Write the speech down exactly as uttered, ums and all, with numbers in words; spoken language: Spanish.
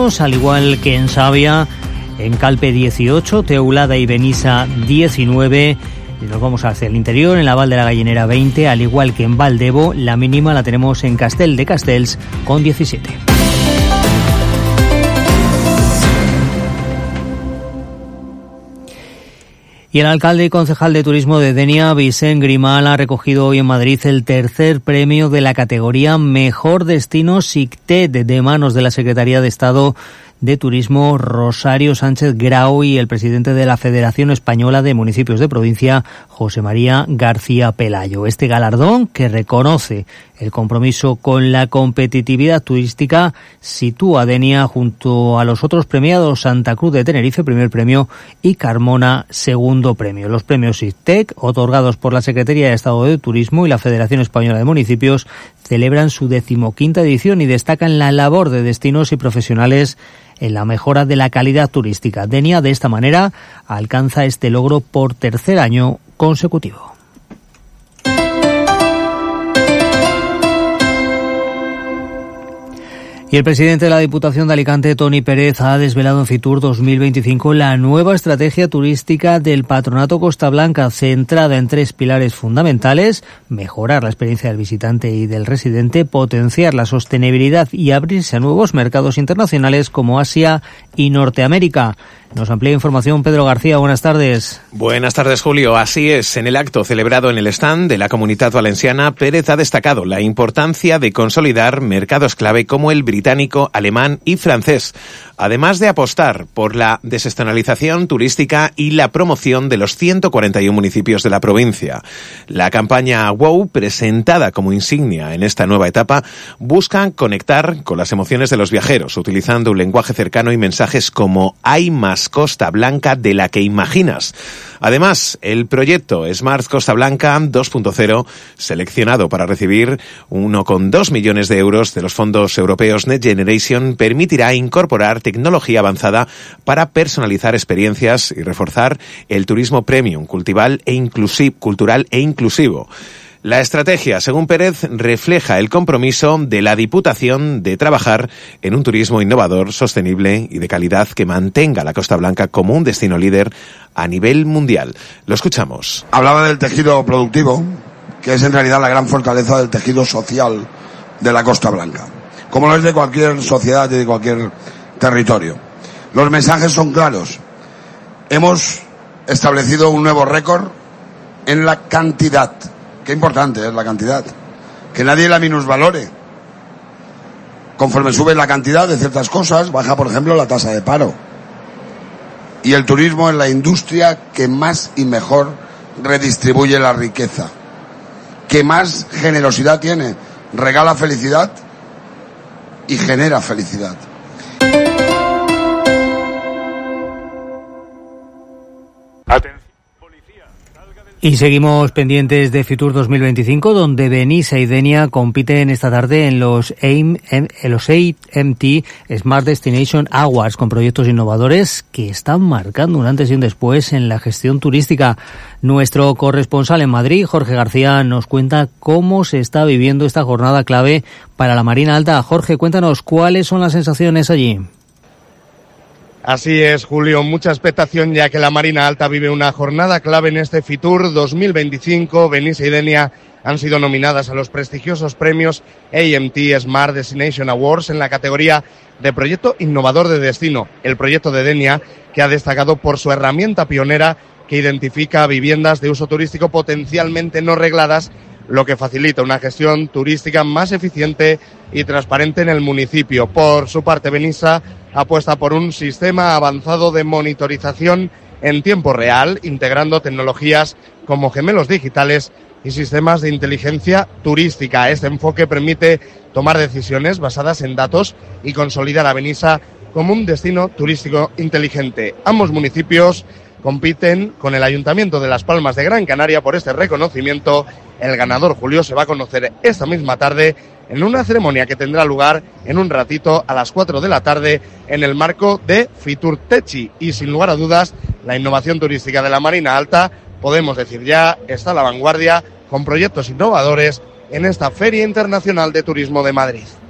grados, al igual que en Savia, en Calpe dieciocho, Teulada y Benissa diecinueve. Y nos vamos hacia el interior, en la Val de la Gallinera veinte, al igual que en Valdebo, la mínima la tenemos en Castel de Castells con diecisiete. Y el alcalde y concejal de turismo de Denia, Vicent Grimal, ha recogido hoy en Madrid el tercer premio de la categoría Mejor Destino SICTED de manos de la Secretaría de Estado de Turismo, Rosario Sánchez Grau, y el presidente de la Federación Española de Municipios de Provincia, José María García Pelayo. Este galardón, que reconoce el compromiso con la competitividad turística, sitúa a Denia junto a los otros premiados: Santa Cruz de Tenerife, primer premio, y Carmona, segundo premio. Los premios SICTEC, otorgados por la Secretaría de Estado de Turismo y la Federación Española de Municipios, celebran su decimoquinta edición y destacan la labor de destinos y profesionales en la mejora de la calidad turística. Denia, de esta manera, alcanza este logro por tercer año consecutivo. Y el presidente de la Diputación de Alicante, Toni Pérez, ha desvelado en Fitur dos mil veinticinco la nueva estrategia turística del Patronato Costa Blanca, centrada en tres pilares fundamentales: mejorar la experiencia del visitante y del residente, potenciar la sostenibilidad y abrirse a nuevos mercados internacionales como Asia y Norteamérica. Nos amplía información Pedro García. Buenas tardes. Buenas tardes, Julio. Así es, en el acto celebrado en el stand de la Comunitat Valenciana, Pérez ha destacado la importancia de consolidar mercados clave como el británico, alemán y francés, además de apostar por la desestacionalización turística y la promoción de los ciento cuarenta y uno municipios de la provincia. La campaña WOW, presentada como insignia en esta nueva etapa, busca conectar con las emociones de los viajeros, utilizando un lenguaje cercano y mensajes como "hay más Costa Blanca de la que imaginas". Además, el proyecto Smart Costa Blanca dos punto cero, seleccionado para recibir uno coma dos millones de euros de los fondos europeos Next Generation, permitirá incorporar tecnología avanzada para personalizar experiencias y reforzar el turismo premium, cultural e inclusivo, cultural e inclusivo. La estrategia, según Pérez, refleja el compromiso de la Diputación de trabajar en un turismo innovador, sostenible y de calidad que mantenga la Costa Blanca como un destino líder a nivel mundial. Lo escuchamos. Hablaba del tejido productivo, que es en realidad la gran fortaleza del tejido social de la Costa Blanca, como lo es de cualquier sociedad y de cualquier territorio. Los mensajes son claros. Hemos establecido un nuevo récord en la cantidad. Qué importante es la cantidad. Que nadie la minusvalore. Conforme sube la cantidad de ciertas cosas, baja, por ejemplo, la tasa de paro. Y el turismo es la industria que más y mejor redistribuye la riqueza, que más generosidad tiene, regala felicidad y genera felicidad. Y seguimos pendientes de Fitur dos mil veinticinco, donde Benissa y Denia compiten esta tarde en los, A I M, en los A M T Smart Destination Awards, con proyectos innovadores que están marcando un antes y un después en la gestión turística. Nuestro corresponsal en Madrid, Jorge García, nos cuenta cómo se está viviendo esta jornada clave para la Marina Alta. Jorge, cuéntanos cuáles son las sensaciones allí. Así es, Julio, mucha expectación ya que la Marina Alta vive una jornada clave en este Fitur dos mil veinticinco. Benissa y Denia han sido nominadas a los prestigiosos premios A M T Smart Destination Awards en la categoría de Proyecto Innovador de Destino. El proyecto de Denia, que ha destacado por su herramienta pionera que identifica viviendas de uso turístico potencialmente no regladas, lo que facilita una gestión turística más eficiente y transparente en el municipio. Por su parte, Benissa apuesta por un sistema avanzado de monitorización en tiempo real, integrando tecnologías como gemelos digitales y sistemas de inteligencia turística. Este enfoque permite tomar decisiones basadas en datos y consolidar a Benissa como un destino turístico inteligente. Ambos municipios compiten con el Ayuntamiento de Las Palmas de Gran Canaria por este reconocimiento. El ganador, Julio, se va a conocer esta misma tarde en una ceremonia que tendrá lugar en un ratito a las cuatro de la tarde en el marco de Fitur Techi. Y sin lugar a dudas, la innovación turística de la Marina Alta, podemos decir ya, está a la vanguardia con proyectos innovadores en esta Feria Internacional de Turismo de Madrid.